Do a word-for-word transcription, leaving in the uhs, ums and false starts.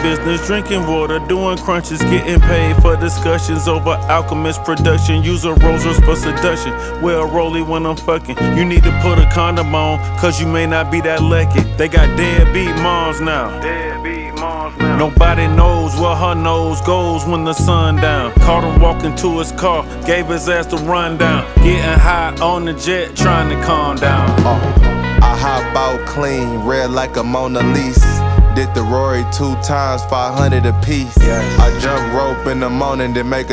business, drinking water, doing crunches, getting paid for discussions over Alchemist production. Use a Rolls Royce for seduction. Well, Rolly when I'm fucking. You need to put a condom on, cause you may not be that lucky. They got deadbeat moms now. Deadbeat moms now. Nobody knows where her nose goes when the sun down. Caught him walking to his car, gave his ass the rundown. Getting high on the jet, trying to calm down. Uh, I hop out clean, red like a Mona Lisa. Did the Rory two times, five hundred a piece. I jump rope in the morning to make a